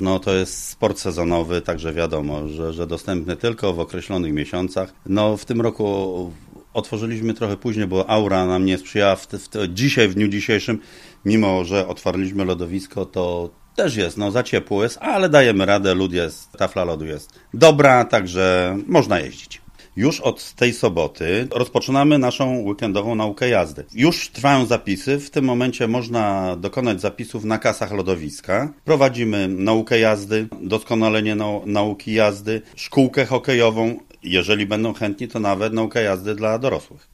No to jest sport sezonowy, także wiadomo, że dostępny tylko w określonych miesiącach. No w tym roku otworzyliśmy trochę później, bo aura nam nie sprzyjała. Dzisiaj, w dniu dzisiejszym, mimo że otwarliśmy lodowisko, to też jest, za ciepło jest, ale dajemy radę, lód jest, tafla lodu jest dobra, także można jeździć. Już od tej soboty rozpoczynamy naszą weekendową naukę jazdy. Już trwają zapisy, w tym momencie można dokonać zapisów na kasach lodowiska. Prowadzimy naukę jazdy, doskonalenie nauki jazdy, szkółkę hokejową, jeżeli będą chętni, to nawet naukę jazdy dla dorosłych.